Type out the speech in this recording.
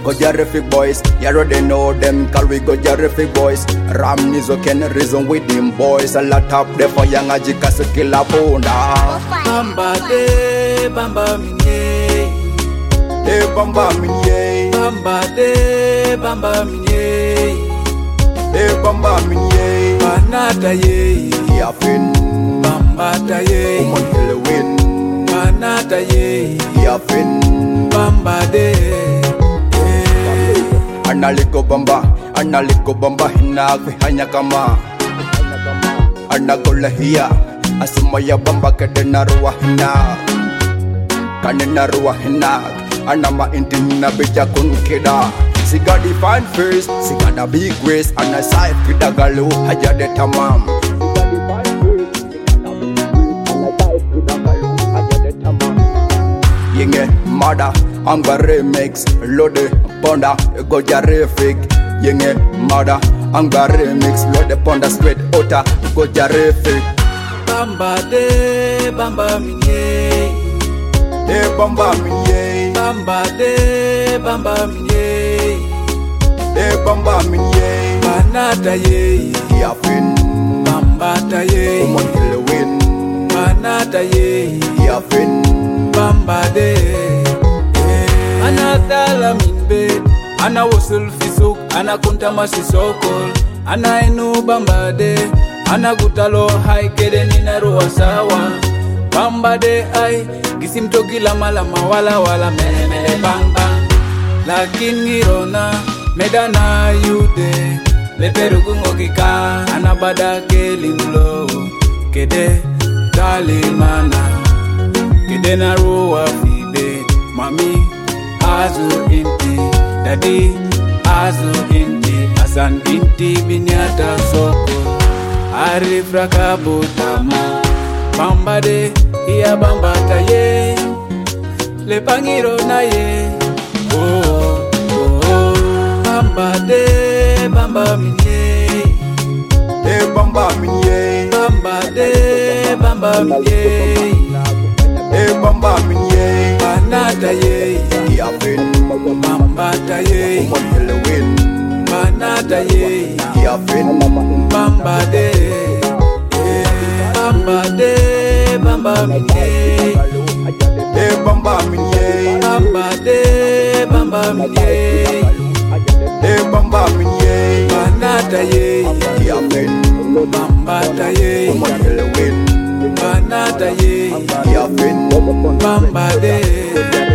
Go Jarific boys, you already know them, call we go Jarific boys. Ram Nizo can reason with them boys. A lot up there for young Ajika Killa Punda. Bamba de bamba minye, De bamba minye, bamba de bamba minye, de bamba minye. Banata ye, Yafin, bambata ye, Umon Halloween. Banata ye, Yafin, bamba de. Analiko bamba hinagwe hanya kama. Anagola hiya, asumaya bamba kadena ruwa hinag. Kanena ruwa hinag, anama intina bija kunkida. Siga di fine first, siga da big grace, ana side kida galu haja de tamam. Siga di fine first, siga da big grace, ana side kida galu haja de tamam. Yenge mada, anga remix, lode ponda, go Jarific. Yenge mada, anga remix, lode ponda straight ota, go Jarific. Bamba de bamba minye, De bamba minye, bamba de bamba minye, de bamba minye. Banata ye, Yafin, bambata ye, Umon Halloween. Banata ye, Yafin, bamba de. Ana tala min bed, ana wusul fisuk, ana kunta masisokol, ana enu bamba de, ana gutalo hai kede nina ruwa sawa. Bamba de ay, gisim togi lama lama wala wala mele mele bang bang. Lakin ngirona, medana yude, leperu kungokika, ana bada kelimlo, kede talimana, kede na ruwa fibe, mami azu inti, daddy azu inti, asan inti binyata soko, arifra kabutama. Bamba de, iya bamba ta ye, le pangiro na ye. Oh, oh, oh. Bamba de, bamba minye, de bamba minye, bamba de, bamba minye, de bamba minye. Banata ye, Yafin, bamba ta ye, Umon Halloween. banata ye, Yafin, bamba de, bamba de, bamba minye. de bamba minye, Bamba de bamba minye, de bamba minye. Banata ye, Yafin, bambata ye, Umon Halloween. Banata ye, Yafin, bamba de.